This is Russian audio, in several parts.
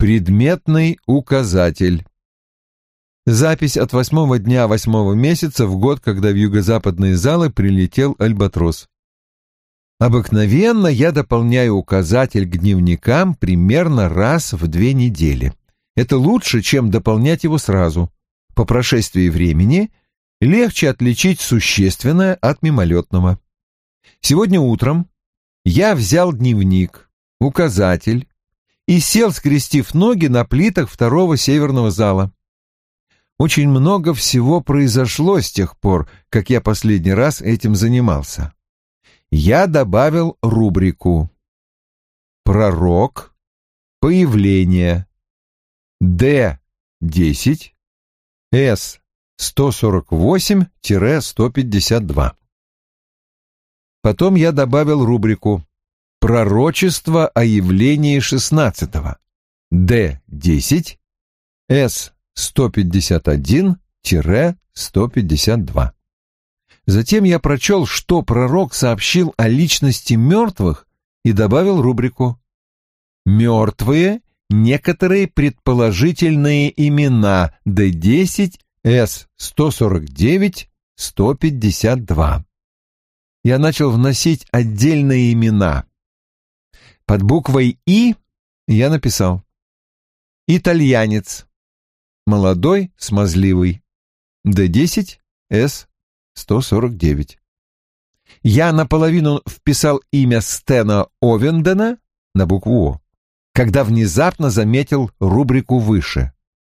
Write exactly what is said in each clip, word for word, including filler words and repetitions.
Предметный указатель. Запись от восьмого дня восьмого месяца в год, когда в юго-западные залы прилетел Альбатрос. Обыкновенно я дополняю указатель к дневникам примерно раз в две недели. Это лучше, чем дополнять его сразу. По прошествии времени легче отличить существенное от мимолетного. Сегодня утром я взял дневник, указатель и сел, скрестив ноги на плитах второго северного зала. Очень много всего произошло с тех пор, как я последний раз этим занимался. Я добавил рубрику «Пророк», «Появление», Д десять, С сто сорок восемь - сто пятьдесят два. Потом я добавил рубрику «Пророчество о явлении шестнадцатого», Д десять, С сто пятьдесят один - сто пятьдесят два. Затем я прочел, что пророк сообщил о личности мертвых, и добавил рубрику «Мертвые. Некоторые предположительные имена Д десять, С сто сорок девять - сто пятьдесят два». Я начал вносить отдельные имена. Под буквой И я написал «Итальянец. Молодой, смазливый. Д десять, С сто сорок девять». Я наполовину вписал имя Стена Овендена на букву О, когда внезапно заметил рубрику выше.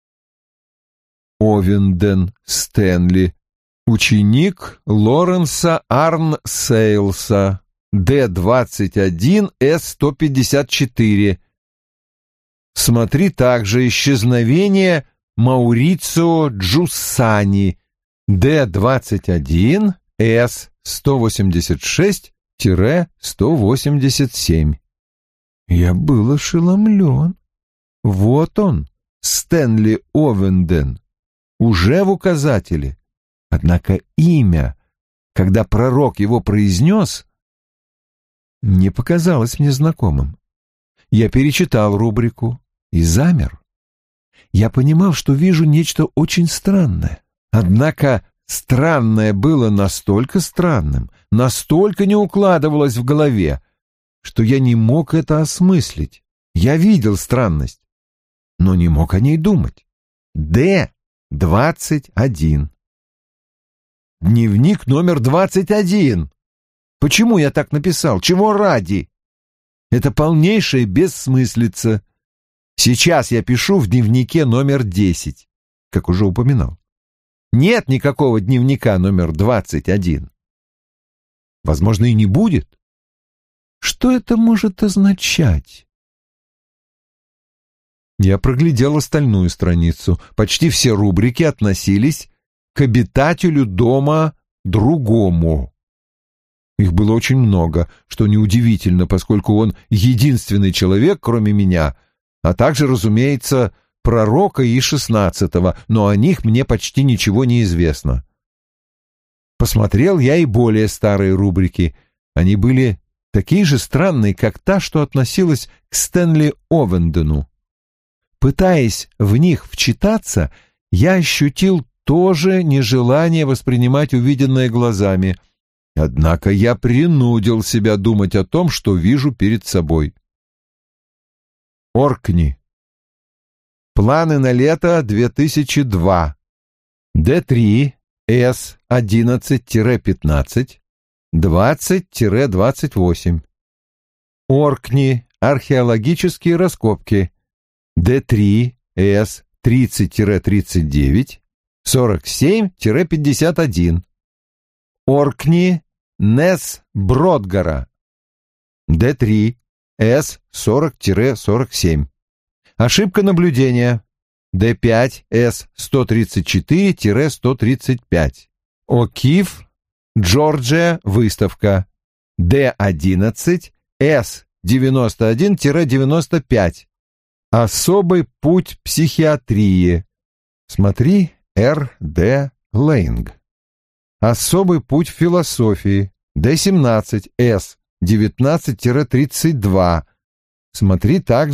Овенден Стэнли, ученик Лоренса Арнсейлса, Д двадцать один, С сто пятьдесят четыре. Смотри также исчезновение Маурицио Джуссани, Д двадцать один, С сто восемьдесят шесть - сто восемьдесят семь. Я был ошеломлен. Вот он, Стэнли Овенден, уже в указателе. Однако имя, когда пророк его произнес, не показалось мне знакомым. Я перечитал рубрику и замер. Я понимал, что вижу нечто очень странное. Однако странное было настолько странным, настолько не укладывалось в голове, что я не мог это осмыслить. Я видел странность, но не мог о ней думать. Д двадцать один. Дневник номер двадцать один. Почему я так написал? Чего ради? Это полнейшая бессмыслица. Сейчас я пишу в дневнике номер десять, как уже упоминал. Нет никакого дневника номер двадцать один. Возможно, и не будет. Что это может означать? Я проглядел остальную страницу. Почти все рубрики относились к обитателю дома другому. Их было очень много, что неудивительно, поскольку он единственный человек, кроме меня, а также, разумеется, пророка и шестнадцатого, но о них мне почти ничего не известно. Посмотрел я и более старые рубрики. Они были такие же странные, как та, что относилась к Стэнли Овендену. Пытаясь в них вчитаться, я ощутил тоже нежелание воспринимать увиденное глазами. Однако я принудил себя думать о том, что вижу перед собой. Оркни. Планы на лето две тысячи два. Д три, С одиннадцать пятнадцать, двадцать двадцать восемь. Оркни. Археологические раскопки. Д три, С тридцать тридцать девять, сорок семь пятьдесят один. Оркни. Нес Бродгара. Д три, С сорок сорок семь. Ошибка наблюдения. Д пять, С сто тридцать четыре сто тридцать пять. О'Кифф, Джорджия, выставка. Д одиннадцать, С девяносто один девяносто пять. Особый путь психиатрии. Смотри Р Д Лейнг. Особый путь философии. Д семнадцать, С девятнадцать тридцать два. Смотри также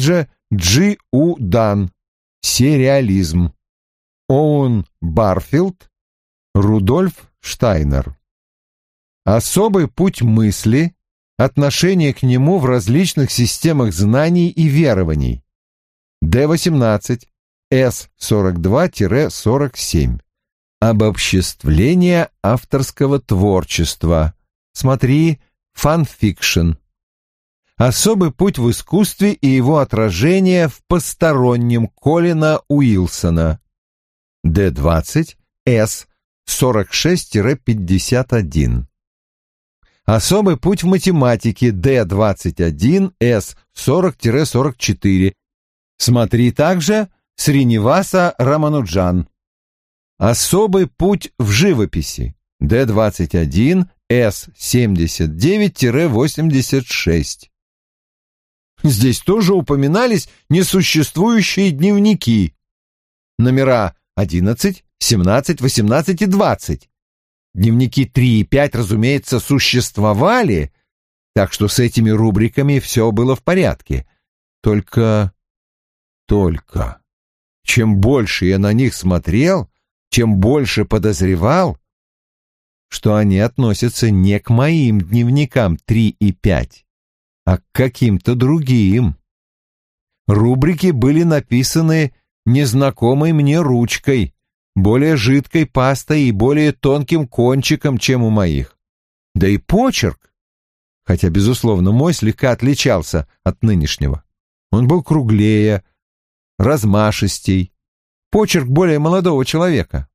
Джи. У. Дан. Сериализм. Оуэн Барфилд. Рудольф Штайнер. Особый путь мысли, отношение к нему в различных системах знаний и верований. Д восемнадцать. С сорок два сорок семь. Обобществление авторского творчества. Смотри «Фанфикшн». Особый путь в искусстве и его отражение в постороннем Колина Уилсона. Д двадцать. С сорок шесть пятьдесят один. Особый путь в математике. Д двадцать один. С сорок сорок четыре. Смотри также Сриниваса Рамануджан. Особый путь в живописи. Д двадцать один. С семьдесят девять восемьдесят шесть. Здесь тоже упоминались несуществующие дневники. Номера одиннадцать, семнадцать, восемнадцать и двадцать. Дневники три и пять, разумеется, существовали, так что с этими рубриками все было в порядке. Только... Только... Чем больше я на них смотрел, чем больше подозревал, что они относятся не к моим дневникам три и пять, а к каким-то другим. Рубрики были написаны незнакомой мне ручкой, более жидкой пастой и более тонким кончиком, чем у моих. Да и почерк, хотя, безусловно, мой слегка отличался от нынешнего. Он был круглее, размашистей, почерк более молодого человека.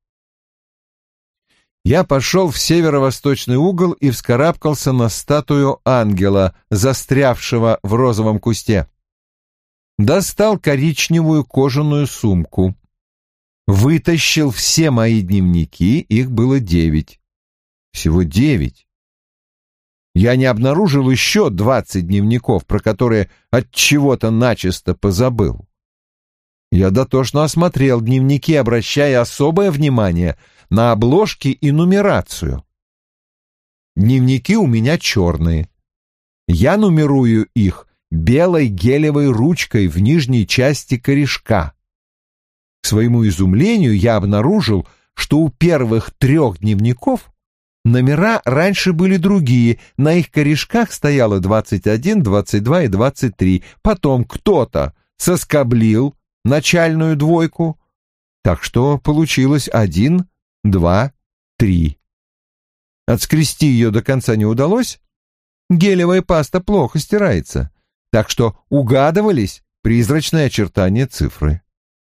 Я пошел в северо-восточный угол и вскарабкался на статую ангела, застрявшего в розовом кусте. Достал коричневую кожаную сумку. Вытащил все мои дневники, их было девять. Всего девять. Я не обнаружил еще двадцать дневников, про которые от чего-то начисто позабыл. Я дотошно осмотрел дневники, обращая особое внимание на обложки и нумерацию. Дневники у меня черные. Я нумерую их белой гелевой ручкой в нижней части корешка. К своему изумлению я обнаружил, что у первых трех дневников номера раньше были другие, на их корешках стояло двадцать один, двадцать два и двадцать три. Потом кто-то соскоблил начальную двойку, так что получилось один, два, три. Отскрести ее до конца не удалось. Гелевая паста плохо стирается, так что угадывались призрачные очертания цифры.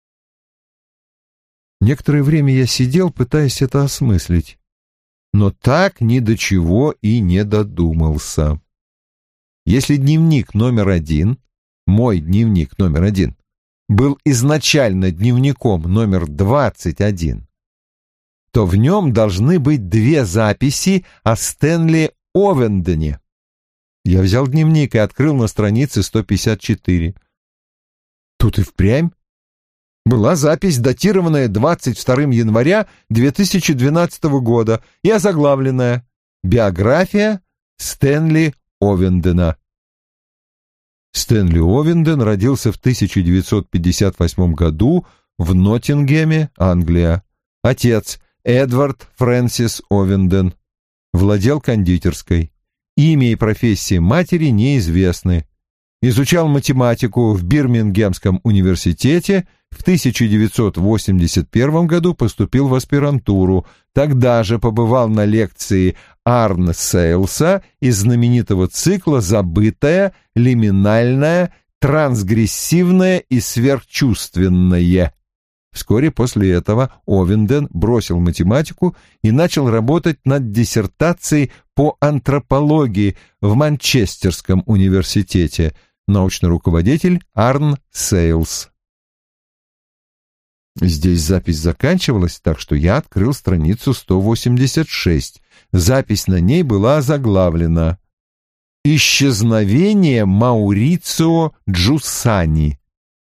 Некоторое время я сидел, пытаясь это осмыслить, но так ни до чего и не додумался. Если дневник номер один, мой дневник номер один, был изначально дневником номер двадцать один, то в нем должны быть две записи о Стэнли Овендене. Я взял дневник и открыл на странице сто пятьдесят четыре. Тут и впрямь была запись, датированная двадцать второго января две тысячи двенадцатого года и озаглавленная «Биография Стэнли Овендена». Стэнли Овенден родился в тысяча девятьсот пятьдесят восьмом году в Ноттингеме, Англия. Отец Эдвард Фрэнсис Овенден владел кондитерской. Имя и профессия матери неизвестны. Изучал математику в Бирмингемском университете, в тысяча девятьсот восемьдесят первом году поступил в аспирантуру, тогда же побывал на лекции Арн Сейлса из знаменитого цикла «Забытое, лиминальное, трансгрессивное и сверхчувственное». Вскоре после этого Овенден бросил математику и начал работать над диссертацией по антропологии в Манчестерском университете, научный руководитель Арн Сейлс. Здесь запись заканчивалась, так что я открыл страницу сто восемьдесят шесть. Запись на ней была озаглавлена «Исчезновение Маурицио Джуссани».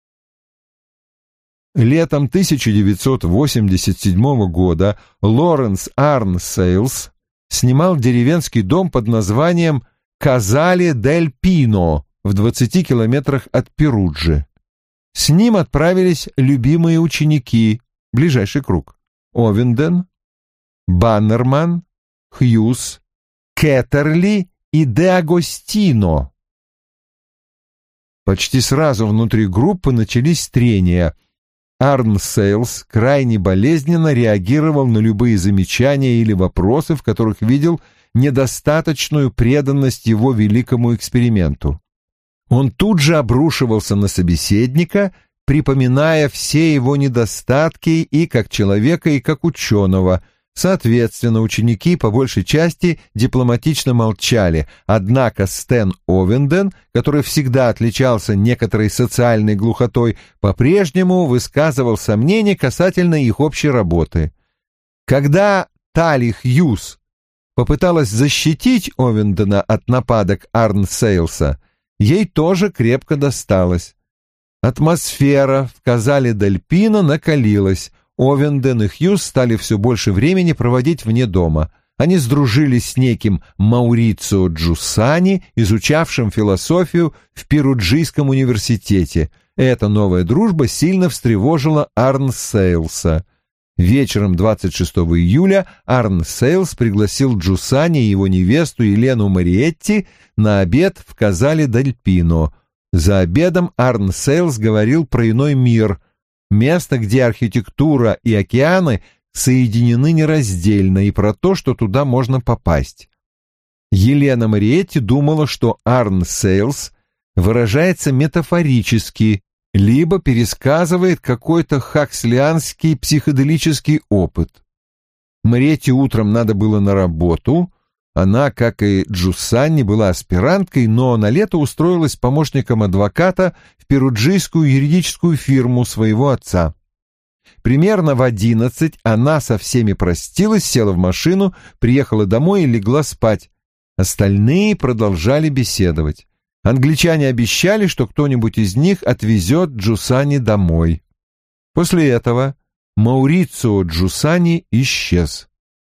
Летом тысяча девятьсот восемьдесят седьмого года Лоренс Арн Сейлс снимал деревенский дом под названием Казале дель Пино в двадцати километрах от Перуджи. С ним отправились любимые ученики, ближайший круг: Овенден, Баннерман, Хьюз, Кеттерли и Де Агостино. Почти сразу внутри группы начались трения. Арн Сейлс крайне болезненно реагировал на любые замечания или вопросы, в которых видел недостаточную преданность его великому эксперименту. Он тут же обрушивался на собеседника, припоминая все его недостатки и как человека, и как ученого. Соответственно, ученики по большей части дипломатично молчали, однако Стэн Овенден, который всегда отличался некоторой социальной глухотой, по-прежнему высказывал сомнения касательно их общей работы. Когда Талли Хьюз попыталась защитить Овендена от нападок Арн Сейлса, ей тоже крепко досталось. Атмосфера в Казале-дель-Пино накалилась. Овенден и Хьюз стали все больше времени проводить вне дома. Они сдружились с неким Маурицио Джуссани, изучавшим философию в Перуджийском университете. Эта новая дружба сильно встревожила Арн Сейлса. Вечером двадцать шестого июля Арн Сейлс пригласил Джуссани и его невесту Елену Мариетти на обед в Казале-дель-Пино. За обедом Арн Сейлс говорил про иной мир, место, где архитектура и океаны соединены нераздельно, и про то, что туда можно попасть. Елена Мариетти думала, что Арн Сейлс выражается метафорически, либо пересказывает какой-то хакслианский психоделический опыт. Мариетти утром надо было на работу. Она, как и Джуссани, была аспиранткой, но на лето устроилась помощником адвоката в перуджийскую юридическую фирму своего отца. Примерно в одиннадцать она со всеми простилась, села в машину, приехала домой и легла спать. Остальные продолжали беседовать. Англичане обещали, что кто-нибудь из них отвезет Джуссани домой. После этого Маурицио Джуссани исчез.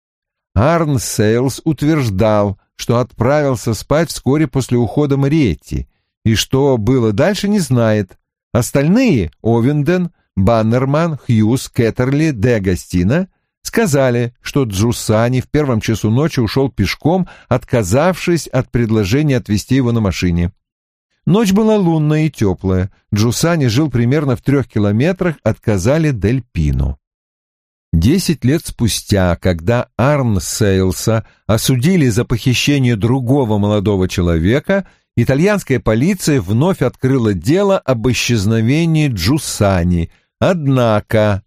Арн Сейлс утверждал, что отправился спать вскоре после ухода Мариетти, и что было дальше, не знает. Остальные — Овенден, Баннерман, Хьюз, Кеттерли, Де Агостино — сказали, что Джуссани в первом часу ночи ушел пешком, отказавшись от предложения отвезти его на машине. Ночь была лунная и теплая. Джуссани жил примерно в трех километрах от Казале-дель-Пино. Десять лет спустя, когда Арн Сейлса осудили за похищение другого молодого человека, итальянская полиция вновь открыла дело об исчезновении Джуссани. Однако...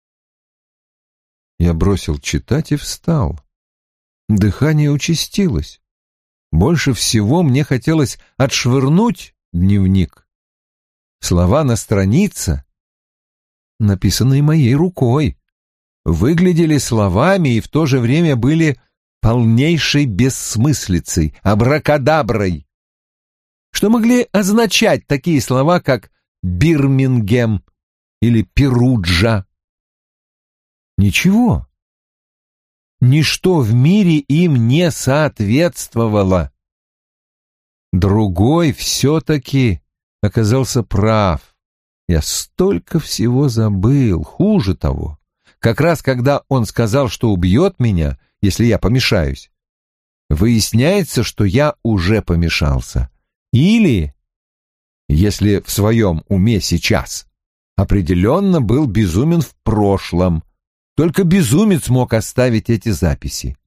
Я бросил читать и встал. Дыхание участилось. Больше всего мне хотелось отшвырнуть дневник. Слова на странице, написанные моей рукой, выглядели словами и в то же время были полнейшей бессмыслицей, абракадаброй. Что могли означать такие слова, как «Бирмингем» или «Перуджа»? Ничего. Ничто в мире им не соответствовало. Другой все-таки оказался прав. Я столько всего забыл, хуже того. Как раз когда он сказал, что убьет меня, если я помешаюсь, выясняется, что я уже помешался. Или, если в своем уме сейчас, определенно был безумен в прошлом. Только безумец мог оставить эти записи.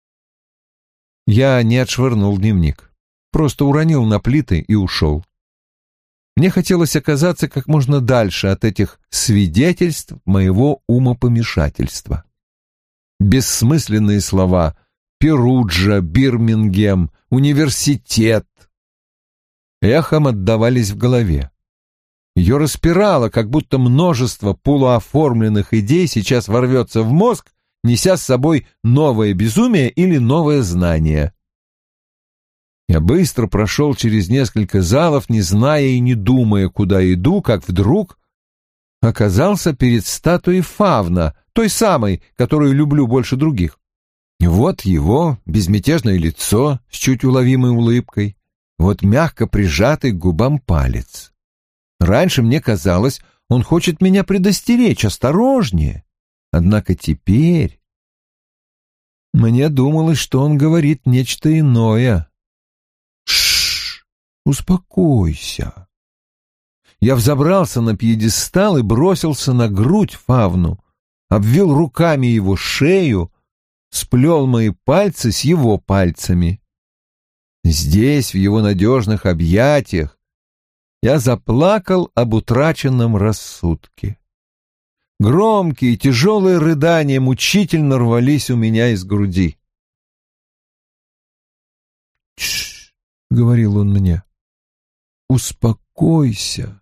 Я не отшвырнул дневник, просто уронил на плиты и ушел. Мне хотелось оказаться как можно дальше от этих свидетельств моего умопомешательства. Бессмысленные слова «Перуджа», «Бирмингем», «Университет» эхом отдавались в голове. Ее распирало, как будто множество полуоформленных идей сейчас ворвется в мозг, неся с собой новое безумие или новое знание. Я быстро прошел через несколько залов, не зная и не думая, куда иду, как вдруг оказался перед статуей Фавна, той самой, которую люблю больше других. Вот его безмятежное лицо с чуть уловимой улыбкой, вот мягко прижатый к губам палец. Раньше мне казалось, Он хочет меня предостеречь, осторожнее. Однако теперь мне думалось, что он говорит нечто иное. Шш, успокойся. Я взобрался на пьедестал и бросился на грудь Фавну, обвил руками его шею, сплел мои пальцы с его пальцами. Здесь, в его надежных объятиях, я заплакал об утраченном рассудке. Громкие, тяжелые рыдания мучительно рвались у меня из груди. «Тш», — говорил он мне, — «успокойся».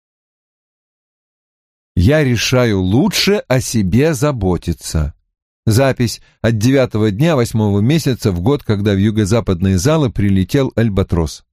Я решаю лучше о себе заботиться. Запись от девятого дня восьмого месяца в год, когда в юго-западные залы прилетел Альбатрос.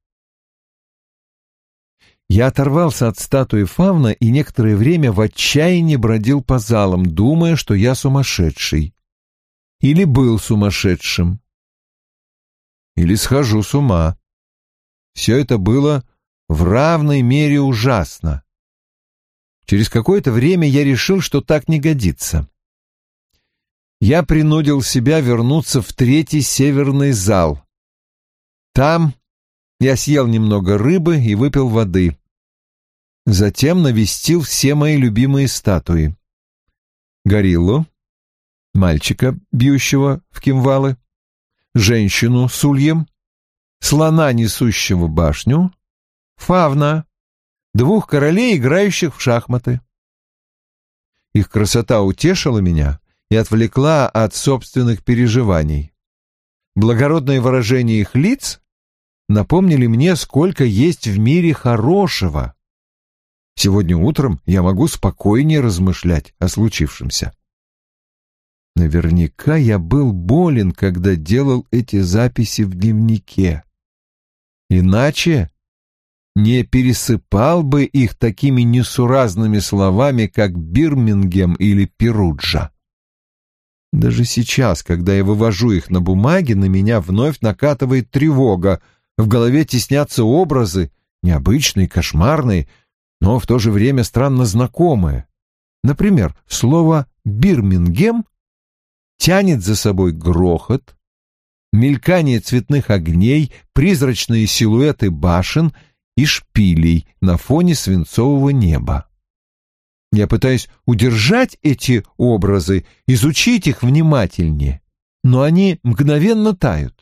Я оторвался от статуи Фавна и некоторое время в отчаянии бродил по залам, думая, что я сумасшедший. Или был сумасшедшим. Или схожу с ума. Все это было в равной мере ужасно. Через какое-то время я решил, что так не годится. Я принудил себя вернуться в третий северный зал. Там я съел немного рыбы и выпил воды. Затем навестил все мои любимые статуи. Гориллу, мальчика, бьющего в кимвалы, женщину с ульем, слона, несущего башню, Фавна, двух королей, играющих в шахматы. Их красота утешила меня и отвлекла от собственных переживаний. Благородные выражения их лиц напомнили мне, сколько есть в мире хорошего. Сегодня утром я могу спокойнее размышлять о случившемся. Наверняка я был болен, когда делал эти записи в дневнике. Иначе не пересыпал бы их такими несуразными словами, как Бирмингем или Перуджа. Даже сейчас, когда я вывожу их на бумаге, на меня вновь накатывает тревога. В голове теснятся образы, необычные, кошмарные, но в то же время странно знакомые. Например, слово «Бирмингем» тянет за собой грохот, мелькание цветных огней, призрачные силуэты башен и шпилей на фоне свинцового неба. Я пытаюсь удержать эти образы, изучить их внимательнее, но они мгновенно тают.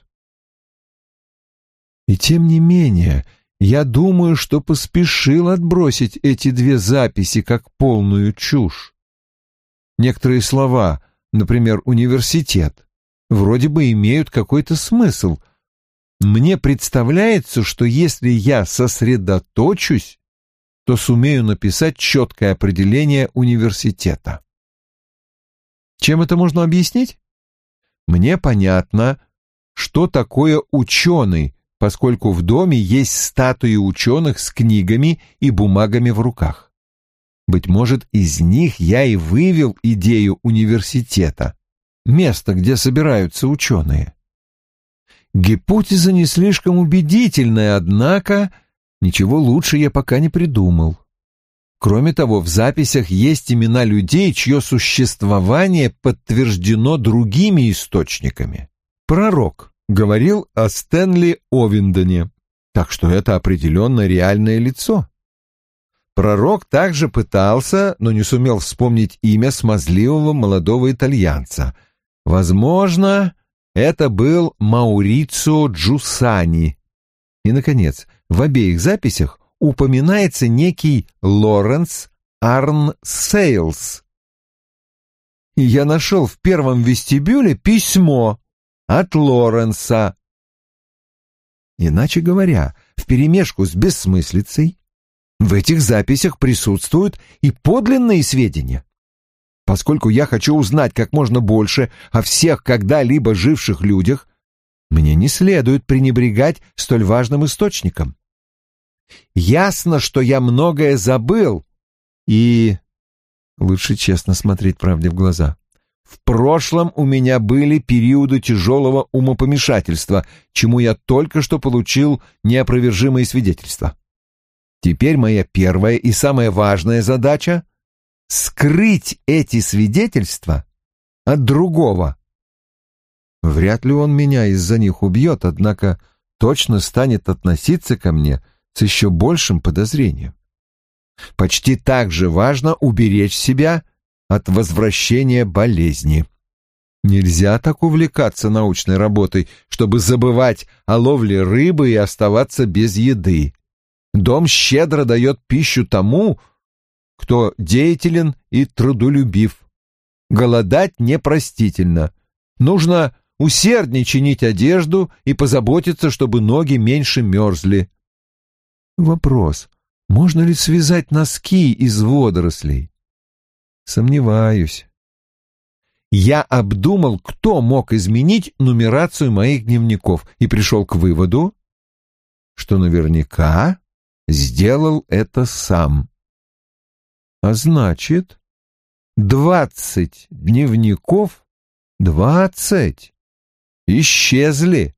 И тем не менее, я думаю, что поспешил отбросить эти две записи как полную чушь. Некоторые слова, например, «университет», вроде бы имеют какой-то смысл. Мне представляется, что если я сосредоточусь, то сумею написать четкое определение университета. Чем это можно объяснить? Мне понятно, что такое ученый, поскольку в доме есть статуи ученых с книгами и бумагами в руках. Быть может, из них я и вывел идею университета, место, где собираются ученые. Гипотеза не слишком убедительная, однако ничего лучше я пока не придумал. Кроме того, в записях есть имена людей, чье существование подтверждено другими источниками. Пророк говорил о Стэнли Овиндене, так что это определенно реальное лицо. Пророк также пытался, но не сумел вспомнить имя смазливого молодого итальянца. Возможно, это был Маурицио Джуссани. И, наконец, в обеих записях упоминается некий Лоренс Арн Сейлс. И я нашел в первом вестибюле письмо от Лоренса. Иначе говоря, вперемешку с бессмыслицей в этих записях присутствуют и подлинные сведения. Поскольку я хочу узнать как можно больше о всех когда-либо живших людях, мне не следует пренебрегать столь важным источником. Ясно, что я многое забыл, и лучше честно смотреть правде в глаза. В прошлом у меня были периоды тяжелого умопомешательства, чему я только что получил неопровержимые свидетельства. Теперь моя первая и самая важная задача — скрыть эти свидетельства от другого. Вряд ли он меня из-за них убьет, однако точно станет относиться ко мне с еще большим подозрением. Почти так же важно уберечь себя от возвращения болезни. Нельзя так увлекаться научной работой, чтобы забывать о ловле рыбы и оставаться без еды. Дом щедро дает пищу тому, кто деятелен и трудолюбив. Голодать непростительно. Нужно усерднее чинить одежду и позаботиться, чтобы ноги меньше мерзли. Вопрос: можно ли связать носки из водорослей? Сомневаюсь. Я обдумал, кто мог изменить нумерацию моих дневников, и пришел к выводу, что наверняка сделал это сам. А значит, двадцать дневников, двадцать, исчезли.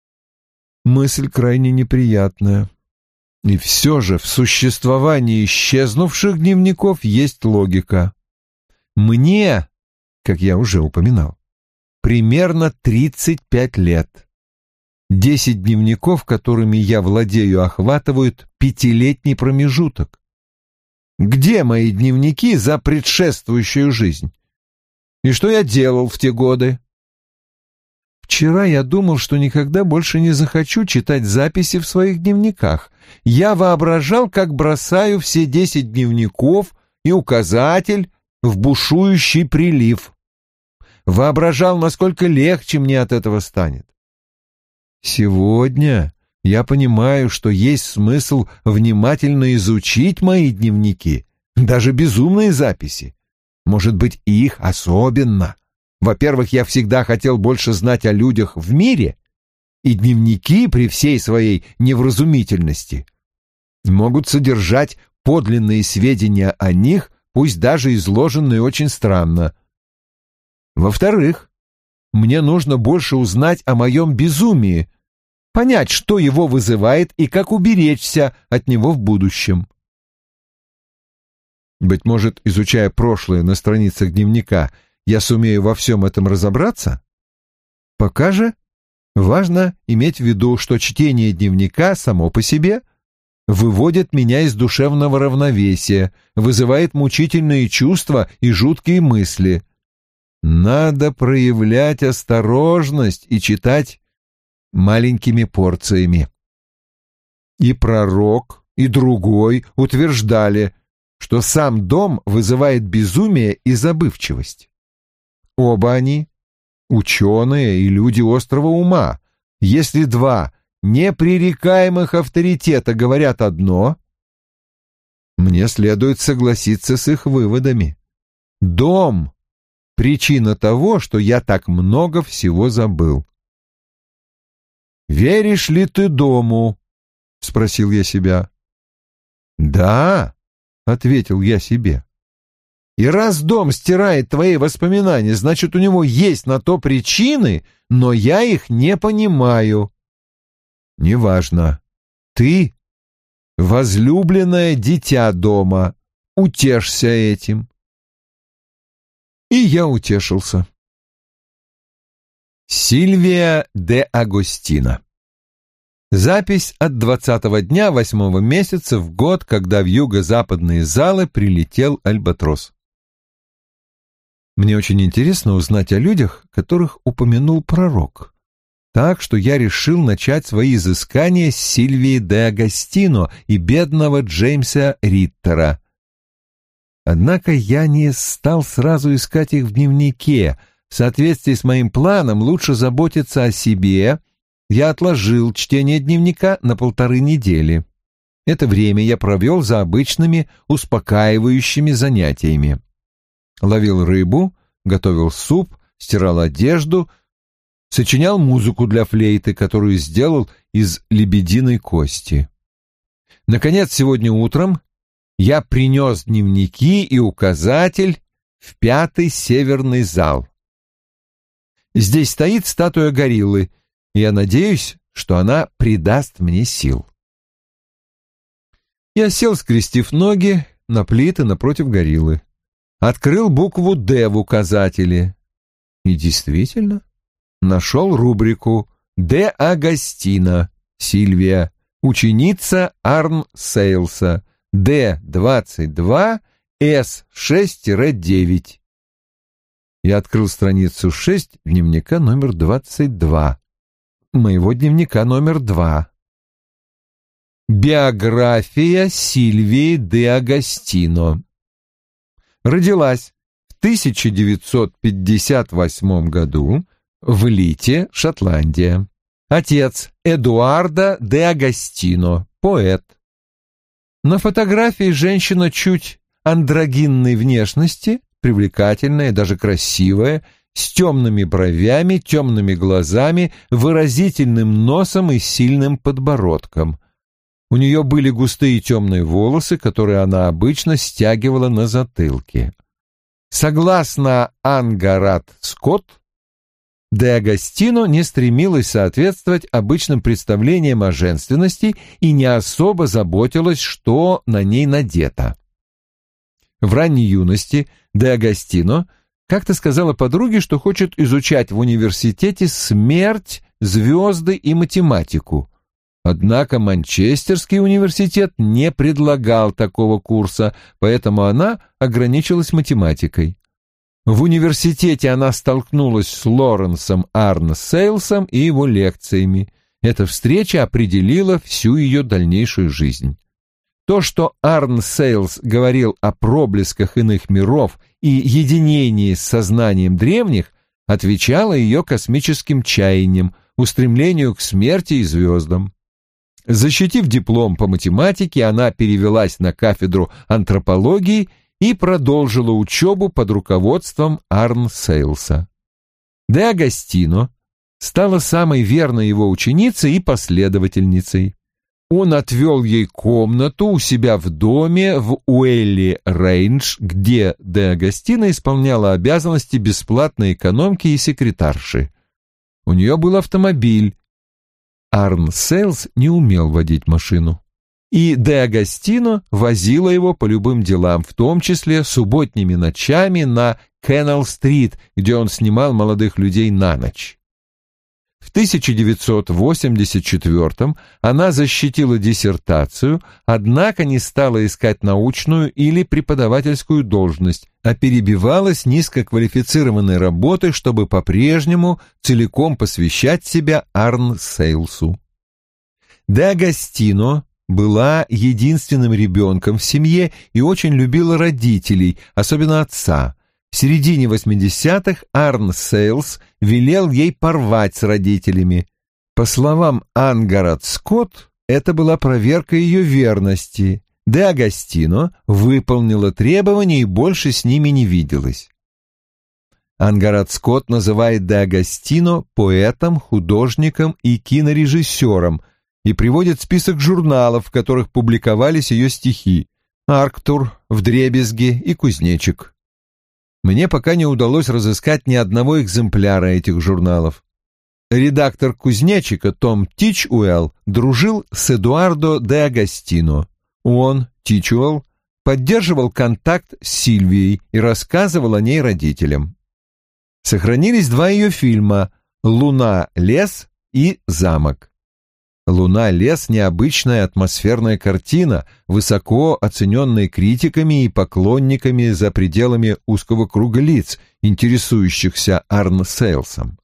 Мысль крайне неприятная. И все же в существовании исчезнувших дневников есть логика. Мне, как я уже упоминал, примерно тридцать пять лет. Десять дневников, которыми я владею, охватывают пятилетний промежуток. Где мои дневники за предшествующую жизнь? И что я делал в те годы? Вчера я думал, что никогда больше не захочу читать записи в своих дневниках. Я воображал, как бросаю все десять дневников и указатель в бушующий прилив. Воображал, насколько легче мне от этого станет. Сегодня я понимаю, что есть смысл внимательно изучить мои дневники, даже безумные записи. Может быть, и их особенно. Во-первых, я всегда хотел больше знать о людях в мире, и дневники при всей своей невразумительности могут содержать подлинные сведения о них, пусть даже изложенные очень странно. Во-вторых, мне нужно больше узнать о моем безумии, понять, что его вызывает и как уберечься от него в будущем. Быть может, изучая прошлое на страницах дневника, я сумею во всем этом разобраться? Пока же важно иметь в виду, что чтение дневника само по себе выводит меня из душевного равновесия, вызывает мучительные чувства и жуткие мысли. Надо проявлять осторожность и читать маленькими порциями. И пророк, и другой утверждали, что сам дом вызывает безумие и забывчивость. Оба они — ученые и люди острого ума. Если два непререкаемых авторитета говорят одно, мне следует согласиться с их выводами. Дом — причина того, что я так много всего забыл. «Веришь ли ты дому?» — спросил я себя. «Да», — ответил я себе. «И раз дом стирает твои воспоминания, значит, у него есть на то причины, но я их не понимаю». «Неважно. Ты — возлюбленное дитя дома. Утешься этим». И я утешился. Сильвия де Агостино. Запись от двадцатого дня восьмого месяца в год, когда в юго-западные залы прилетел альбатрос. Мне очень интересно узнать о людях, которых упомянул пророк. Так что я решил начать свои изыскания с Сильвии де Агостино и бедного Джеймса Риттера. Однако я не стал сразу искать их в дневнике. В соответствии с моим планом лучше заботиться о себе. Я отложил чтение дневника на полторы недели. Это время я провел за обычными успокаивающими занятиями. Ловил рыбу, готовил суп, стирал одежду, сочинял музыку для флейты, которую сделал из лебединой кости. Наконец, сегодня утром я принес дневники и указатель в пятый северный зал. Здесь стоит статуя гориллы, и я надеюсь, что она придаст мне сил. Я сел, скрестив ноги, на плиты напротив гориллы. Открыл букву «Д» в указателе. И действительно, нашел рубрику «Де Агостино, Сильвия, ученица Арн Сейлса, Д двадцать два, С шесть девять». Я открыл страницу шесть дневника номер двадцать два. Моего дневника номер два. Биография Сильвии де Агостино. Родилась в тысяча девятьсот пятьдесят восьмом году в Лите, Шотландия. Отец Эдуардо де Агостино, поэт. На фотографии женщина чуть андрогинной внешности, привлекательная, даже красивая, с темными бровями, темными глазами, выразительным носом и сильным подбородком. У нее были густые темные волосы, которые она обычно стягивала на затылке. Согласно Ангарат Скотт, де Агостино не стремилась соответствовать обычным представлениям о женственности и не особо заботилась, что на ней надето. В ранней юности де Агостино как-то сказала подруге, что хочет изучать в университете смерть, звезды и математику. Однако Манчестерский университет не предлагал такого курса, поэтому она ограничилась математикой. В университете она столкнулась с Лоренсом Арн Сейлсом и его лекциями. Эта встреча определила всю ее дальнейшую жизнь. То, что Арн Сейлс говорил о проблесках иных миров и единении с сознанием древних, отвечало ее космическим чаяниям, устремлению к смерти и звездам. Защитив диплом по математике, она перевелась на кафедру антропологии и продолжила учебу под руководством Арн Сейлса. Де Агостино стала самой верной его ученицей и последовательницей. Он отвел ей комнату у себя в доме в Уэлли-Рейндж, где де Агостино исполняла обязанности бесплатной экономки и секретарши. У нее был автомобиль. Арн Сейлс не умел водить машину. И де Агостино возила его по любым делам, в том числе субботними ночами на Кеннелл-стрит, где он снимал молодых людей на ночь. В тысяча девятьсот восемьдесят четвёртом она защитила диссертацию, однако не стала искать научную или преподавательскую должность, а перебивалась низкоквалифицированной работой, чтобы по-прежнему целиком посвящать себя Арн Сейлсу. Де Агостино была единственным ребенком в семье и очень любила родителей, особенно отца. В середине восьмидесятых Арн Сейлс велел ей порвать с родителями. По словам Ангарат Скотт, это была проверка ее верности. Де Агостино выполнила требования и больше с ними не виделась. Ангарат Скотт называет де Агостино поэтом, художником и кинорежиссером и приводит список журналов, в которых публиковались ее стихи: «Арктур», «Вдребезги» и «Кузнечик». Мне пока не удалось разыскать ни одного экземпляра этих журналов. Редактор «Кузнечика» Том Тичуэлл дружил с Эдуардо де Агостино. Он, Тичуэлл, поддерживал контакт с Сильвией и рассказывал о ней родителям. Сохранились два ее фильма «Луна, лес» и «Замок». «Луна, лес» — необычная атмосферная картина, высоко оцененная критиками и поклонниками за пределами узкого круга лиц, интересующихся Арн Сейлсом.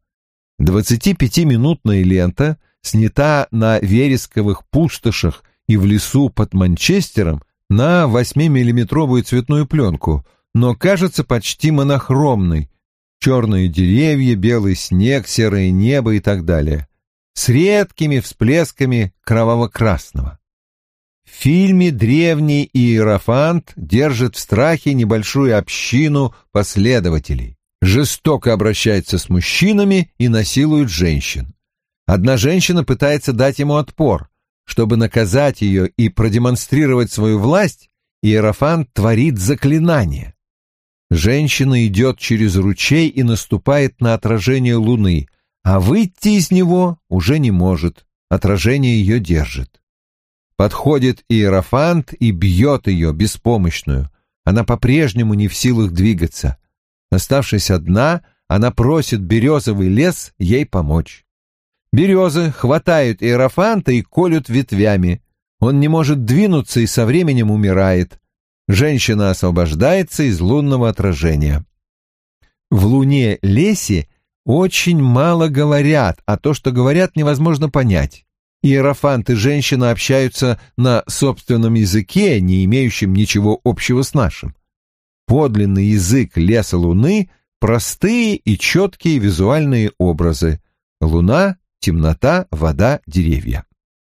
двадцатипятиминутная лента снята на вересковых пустошах и в лесу под Манчестером на восьмимиллиметровую цветную пленку, но кажется почти монохромной. Черные деревья, белый снег, серое небо и так далее, с редкими всплесками кроваво-красного. В фильме древний иерофант держит в страхе небольшую общину последователей, жестоко обращается с мужчинами и насилует женщин. Одна женщина пытается дать ему отпор. Чтобы наказать ее и продемонстрировать свою власть, иерофант творит заклинание. Женщина идет через ручей и наступает на отражение луны, а выйти из него уже не может, отражение ее держит. Подходит Иерофант и бьет ее, беспомощную. Она по-прежнему не в силах двигаться. Оставшись одна, она просит березовый лес ей помочь. Березы хватают Иерофанта и колют ветвями. Он не может двинуться и со временем умирает. Женщина освобождается из лунного отражения. В луне-лесе очень мало говорят, а то, что говорят, невозможно понять. Иерофант и женщина общаются на собственном языке, не имеющем ничего общего с нашим. Подлинный язык леса Луны — простые и четкие визуальные образы. Луна, темнота, вода, деревья.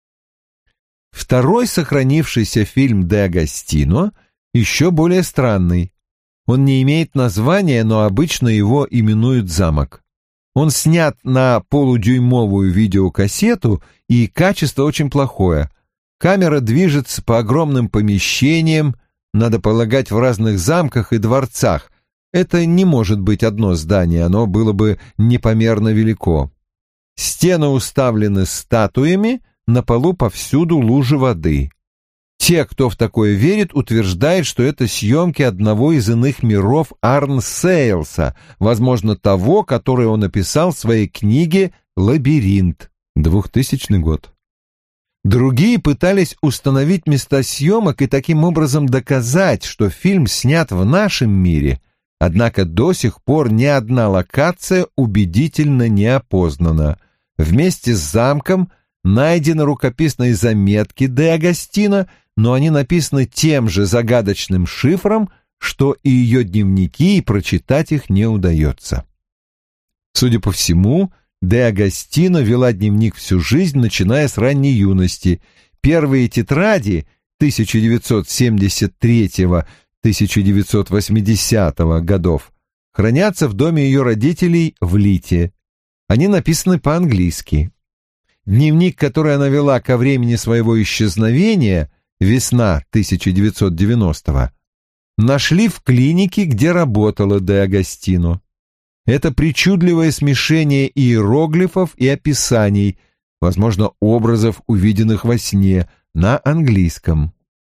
Второй сохранившийся фильм Де Агостино еще более странный. Он не имеет названия, но обычно его именуют «Замок». Он снят на полудюймовую видеокассету, и качество очень плохое. Камера движется по огромным помещениям, надо полагать, в разных замках и дворцах. Это не может быть одно здание, оно было бы непомерно велико. Стены уставлены статуями, на полу повсюду лужи воды. Те, кто в такое верит, утверждают, что это съемки одного из иных миров Арн Сейлса, возможно, того, который он написал в своей книге «Лабиринт», двухтысячный год. Другие пытались установить места съемок и таким образом доказать, что фильм снят в нашем мире, однако до сих пор ни одна локация убедительно не опознана. Вместе с замком найдены рукописные заметки Де Агостино, но они написаны тем же загадочным шифром, что и ее дневники, и прочитать их не удается. Судя по всему, Де Агостино вела дневник всю жизнь, начиная с ранней юности. Первые тетради тысяча девятьсот семьдесят третьего — тысяча девятьсот восьмидесятого годов хранятся в доме ее родителей в Лите. Они написаны по-английски. Дневник, который она вела ко времени своего исчезновения, весна тысяча девятьсот девяностого, нашли в клинике, где работала Де Агостино. Это причудливое смешение иероглифов и описаний, возможно, образов, увиденных во сне, на английском.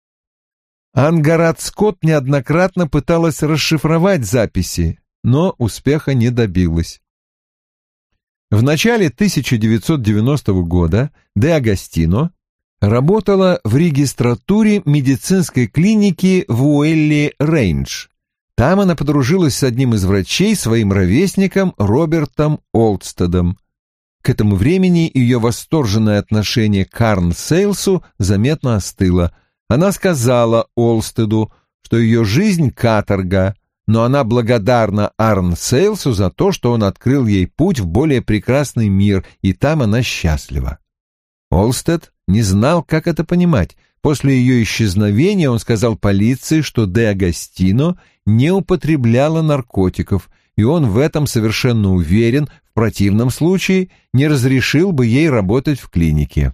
Ангарат Скотт неоднократно пыталась расшифровать записи, но успеха не добилась. В начале тысяча девятьсот девяностого года Де Агостино работала в регистратуре медицинской клиники в Уэлли-Рейндж. Там она подружилась с одним из врачей, своим ровесником Робертом Олдстедом. К этому времени ее восторженное отношение к Арн Сейлсу заметно остыло. Она сказала Олдстеду, что ее жизнь — каторга, но она благодарна Арн Сейлсу за то, что он открыл ей путь в более прекрасный мир, и там она счастлива. Олдстед не знал, как это понимать. После ее исчезновения он сказал полиции, что Де Агостино не употребляла наркотиков, и он в этом совершенно уверен, в противном случае не разрешил бы ей работать в клинике.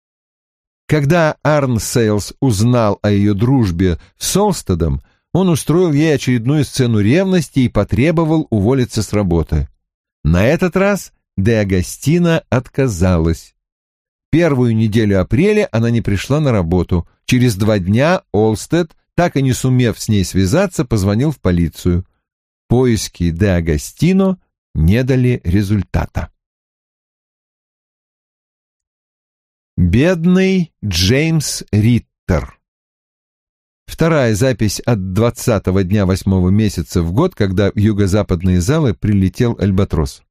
Когда Арн Сейлс узнал о ее дружбе с Олдстедом, он устроил ей очередную сцену ревности и потребовал уволиться с работы. На этот раз Де Агостино отказалась. Первую неделю апреля она не пришла на работу. Через два дня Олдстед, так и не сумев с ней связаться, позвонил в полицию. Поиски Де Агостино не дали результата. Бедный Джеймс Риттер. Вторая запись от двадцатого дня восьмого месяца в год, когда в юго-западные залы прилетел Альбатрос.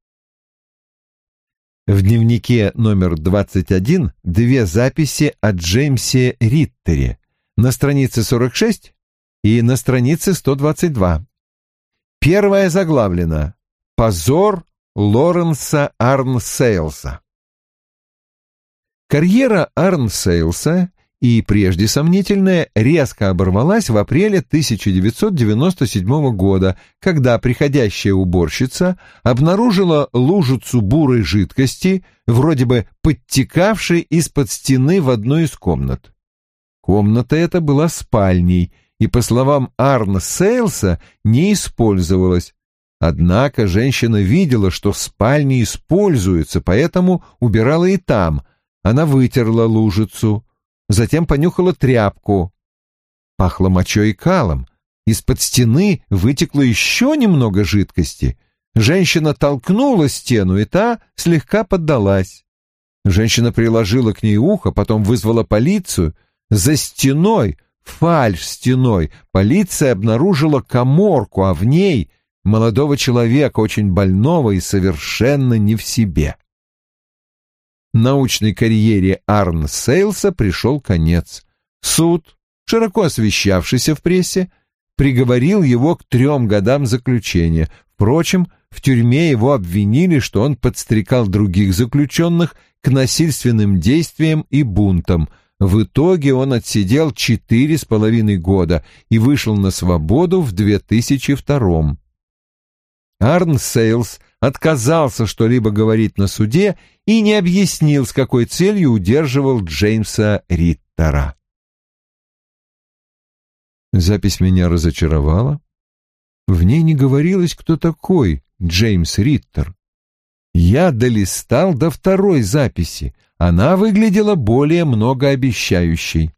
В дневнике номер двадцать один две записи о Джеймсе Риттере на странице сорок шесть и на странице сто двадцать два. Первая заглавлена «Позор Лоренса Арн Сейлса». Карьера Арн Сейлса, и прежде сомнительная, резко оборвалась в апреле тысяча девятьсот девяносто седьмого года, когда приходящая уборщица обнаружила лужицу бурой жидкости, вроде бы подтекавшей из-под стены в одной из комнат. Комната эта была спальней и, по словам Арн Сейлса, не использовалась. Однако женщина видела, что спальня используется, поэтому убирала и там. Она вытерла лужицу. затем понюхала тряпку. Пахло мочой и калом. Из-под стены вытекло еще немного жидкости. Женщина толкнула стену, и та слегка поддалась. Женщина приложила к ней ухо, потом вызвала полицию. За стеной, фальш-стеной, полиция обнаружила каморку, а в ней молодого человека, очень больного и совершенно не в себе. Научной карьере Арн Сейлса пришел конец. Суд, широко освещавшийся в прессе, приговорил его к трем годам заключения. Впрочем, в тюрьме его обвинили, что он подстрекал других заключенных к насильственным действиям и бунтам. В итоге он отсидел четыре с половиной года и вышел на свободу в две тысячи втором. Арн Сейлс отказался что-либо говорить на суде и не объяснил, с какой целью удерживал Джеймса Риттера. Запись меня разочаровала. В ней не говорилось, кто такой Джеймс Риттер. Я долистал до второй записи. Она выглядела более многообещающей.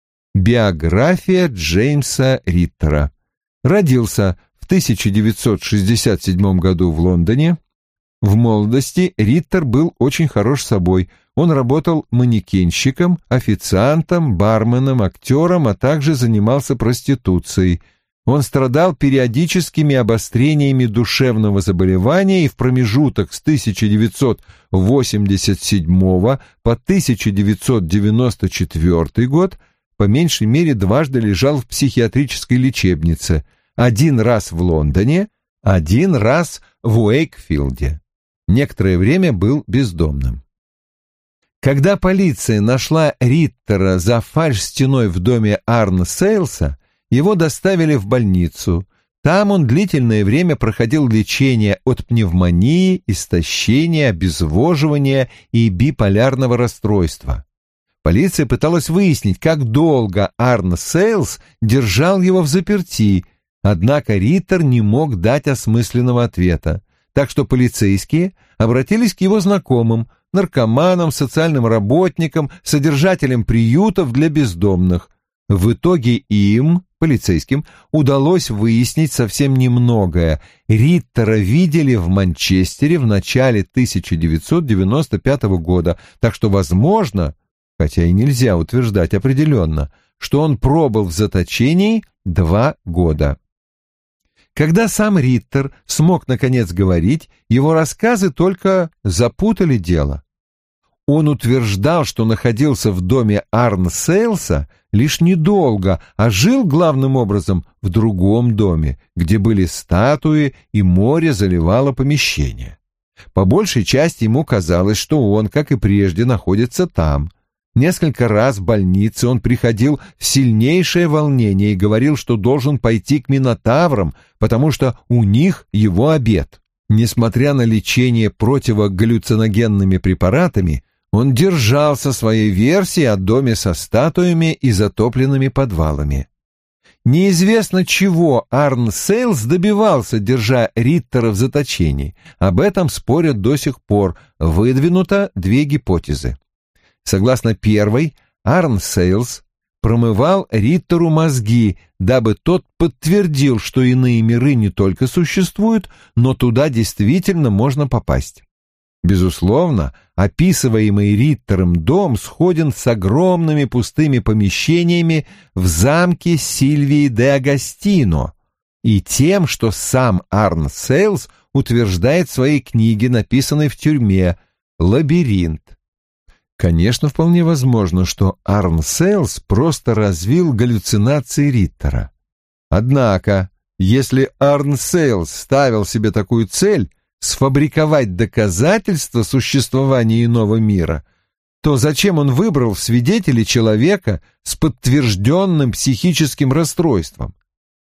Биография Джеймса Риттера. Родился в тысяча девятьсот шестьдесят седьмом году в Лондоне. В молодости Риттер был очень хорош собой. Он работал манекенщиком, официантом, барменом, актером, а также занимался проституцией. Он страдал периодическими обострениями душевного заболевания и в промежуток с тысяча девятьсот восемьдесят седьмого по тысяча девятьсот девяносто четвёртый год по меньшей мере дважды лежал в психиатрической лечебнице, один раз в Лондоне, один раз в Уэйкфилде. Некоторое время был бездомным. Когда полиция нашла Риттера за фальш-стеной в доме Арна Сейлса, его доставили в больницу. Там он длительное время проходил лечение от пневмонии, истощения, обезвоживания и биполярного расстройства. Полиция пыталась выяснить, как долго Арн Сейлс держал его взаперти, однако Риттер не мог дать осмысленного ответа, так что полицейские обратились к его знакомым, наркоманам, социальным работникам, содержателям приютов для бездомных. В итоге им, полицейским, удалось выяснить совсем немногое. Риттера видели в Манчестере в начале тысяча девятьсот девяносто пятого года, так что возможно, хотя и нельзя утверждать определенно, что он пробыл в заточении два года. Когда сам Риттер смог наконец говорить, его рассказы только запутали дело. Он утверждал, что находился в доме Арн Сейлса лишь недолго, а жил главным образом в другом доме, где были статуи и море заливало помещение. По большей части ему казалось, что он, как и прежде, находится там. Несколько раз в больнице он приходил в сильнейшее волнение и говорил, что должен пойти к минотаврам, потому что у них его обед. Несмотря на лечение противогаллюциногенными препаратами, он держался своей версии о доме со статуями и затопленными подвалами. Неизвестно, чего Арн Сейлс добивался, держа Риттера в заточении. Об этом спорят до сих пор. Выдвинуто две гипотезы. Согласно первой, Арн Сейлс промывал Риттеру мозги, дабы тот подтвердил, что иные миры не только существуют, но туда действительно можно попасть. Безусловно, описываемый Риттером дом сходен с огромными пустыми помещениями в замке Сильвии де Агостино и тем, что сам Арн Сейлс утверждает в своей книге, написанной в тюрьме, «Лабиринт». Конечно, вполне возможно, что Арн Сейлс просто развил галлюцинации Риттера. Однако, если Арн Сейлс ставил себе такую цель сфабриковать доказательства существования иного мира, то зачем он выбрал в свидетели человека с подтвержденным психическим расстройством?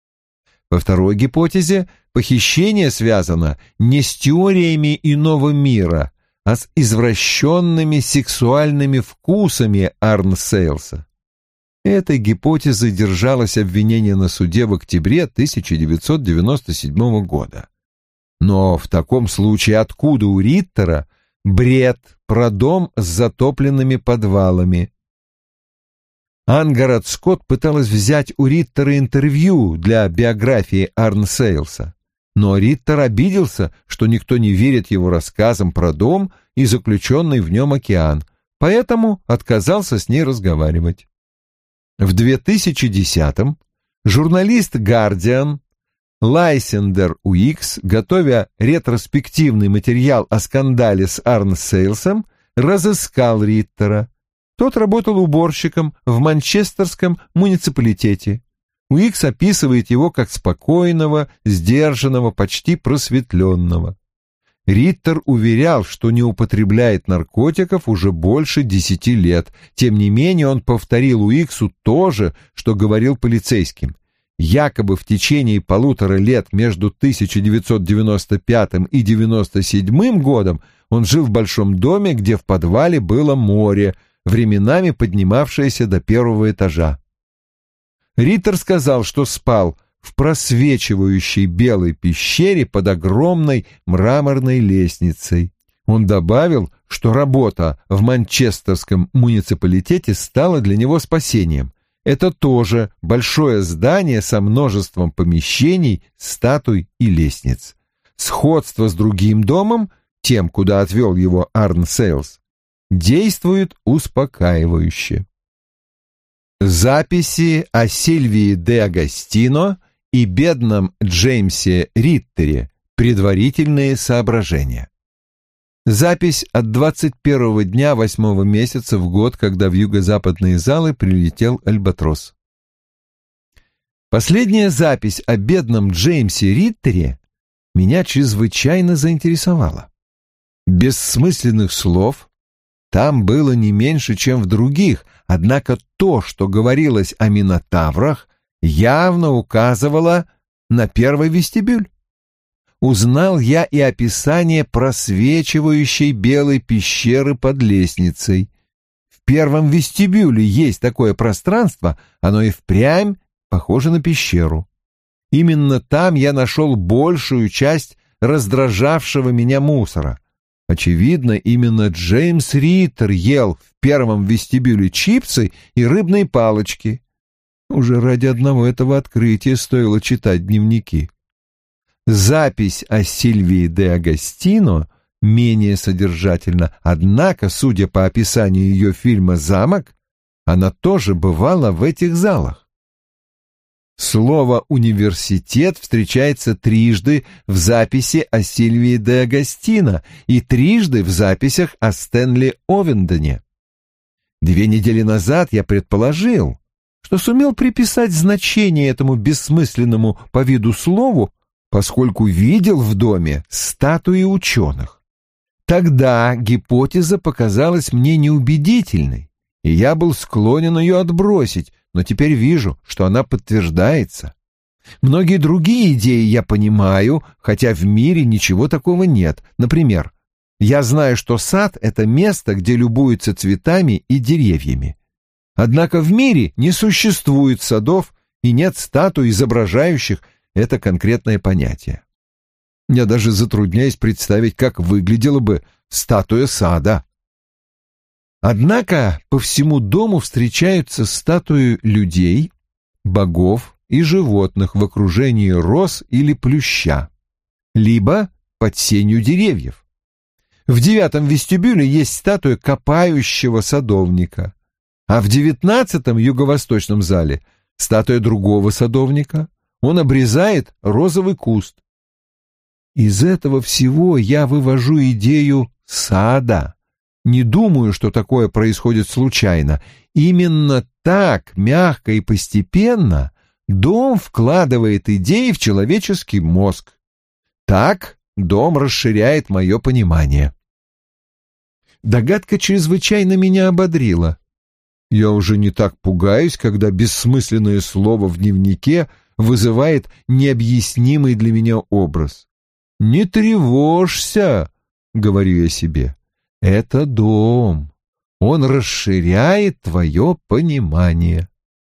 По второй гипотезе, похищение связано не с теориями иного мира, а с извращенными сексуальными вкусами Арн Сейлса. Этой гипотезой держалось обвинение на суде в октябре тысяча девятьсот девяносто седьмого года. Но в таком случае откуда у Риттера бред про дом с затопленными подвалами? Ангарат Скотт пыталась взять у Риттера интервью для биографии Арн Сейлса, но Риттер обиделся, что никто не верит его рассказам про дом и заключенный в нем океан, поэтому отказался с ней разговаривать. В две тысячи десятом журналист «Гардиан» Лайсендер Уикс, готовя ретроспективный материал о скандале с Арн Сейлсом, разыскал Риттера. Тот работал уборщиком в манчестерском муниципалитете. Уикс описывает его как спокойного, сдержанного, почти просветленного. Риттер уверял, что не употребляет наркотиков уже больше десяти лет. Тем не менее он повторил Уиксу то же, что говорил полицейским. Якобы в течение полутора лет между тысяча девятьсот девяносто пятым и девяносто седьмым годом он жил в большом доме, где в подвале было море, временами поднимавшееся до первого этажа. Риттер сказал, что спал в просвечивающей белой пещере под огромной мраморной лестницей. Он добавил, что работа в манчестерском муниципалитете стала для него спасением. Это тоже большое здание со множеством помещений, статуй и лестниц. Сходство с другим домом, тем, куда отвел его Арн Сейлс, действует успокаивающе. Записи о Сильвии де Агостино и бедном Джеймсе Риттере. Предварительные соображения. Запись от двадцать первого дня восьмого месяца в год, когда в юго-западные залы прилетел Альбатрос. Последняя запись о бедном Джеймсе Риттере меня чрезвычайно заинтересовала. Бессмысленных слов там было не меньше, чем в других, однако то, что говорилось о минотаврах, явно указывало на первый вестибюль. Узнал я и описание просвечивающей белой пещеры под лестницей. В первом вестибюле есть такое пространство, оно и впрямь похоже на пещеру. Именно там я нашел большую часть раздражавшего меня мусора. Очевидно, именно Джеймс Риттер ел в первом вестибюле чипсы и рыбные палочки. Уже ради одного этого открытия стоило читать дневники. Запись о Сильвии де Агостино менее содержательна, однако, судя по описанию ее фильма «Замок», она тоже бывала в этих залах. Слово «университет» встречается трижды в записи о Сильвии де Агостино и трижды в записях о Стэнли Овендене. Две недели назад я предположил, что сумел приписать значение этому бессмысленному по виду слову, поскольку видел в доме статуи ученых. Тогда гипотеза показалась мне неубедительной, и я был склонен ее отбросить, но теперь вижу, что она подтверждается. Многие другие идеи я понимаю, хотя в мире ничего такого нет. Например, я знаю, что сад — это место, где любуются цветами и деревьями. Однако в мире не существует садов и нет статуй, изображающих это конкретное понятие. Я даже затрудняюсь представить, как выглядела бы статуя сада. Однако по всему дому встречаются статуи людей, богов и животных в окружении роз или плюща, либо под сенью деревьев. В девятом вестибюле есть статуя копающего садовника, а в девятнадцатом юго-восточном зале статуя другого садовника. Он обрезает розовый куст. Из этого всего я вывожу идею сада. Не думаю, что такое происходит случайно. Именно так, мягко и постепенно, дом вкладывает идеи в человеческий мозг. Так дом расширяет мое понимание. Догадка чрезвычайно меня ободрила. Я уже не так пугаюсь, когда бессмысленное слово в дневнике вызывает необъяснимый для меня образ. «Не тревожься», — говорю я себе, — «это дом, он расширяет твое понимание».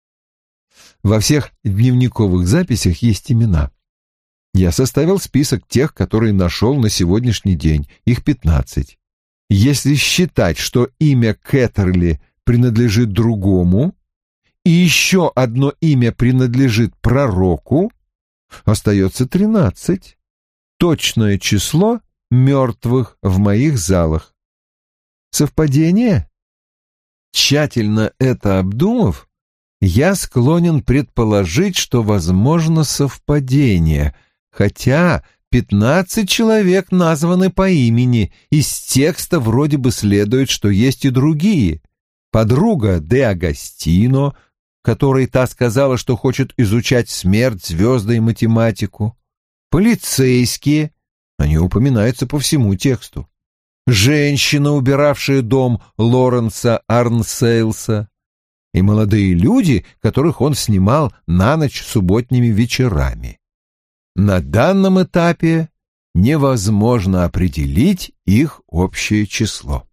Во всех дневниковых записях есть имена. Я составил список тех, которые нашел на сегодняшний день, их пятнадцать. Если считать, что имя Кэттерли принадлежит другому, и еще одно имя принадлежит пророку, остается тринадцать. Точное число мертвых в моих залах. Совпадение? Тщательно это обдумав, я склонен предположить, что возможно совпадение, хотя пятнадцать человек названы по имени, из текста вроде бы следует, что есть и другие. Подруга де Агастино, которой та сказала, что хочет изучать смерть, звезды и математику. Полицейские, они упоминаются по всему тексту. Женщина, убиравшая дом Лоренса Арнсейлса, и молодые люди, которых он снимал на ночь субботними вечерами. На данном этапе невозможно определить их общее число.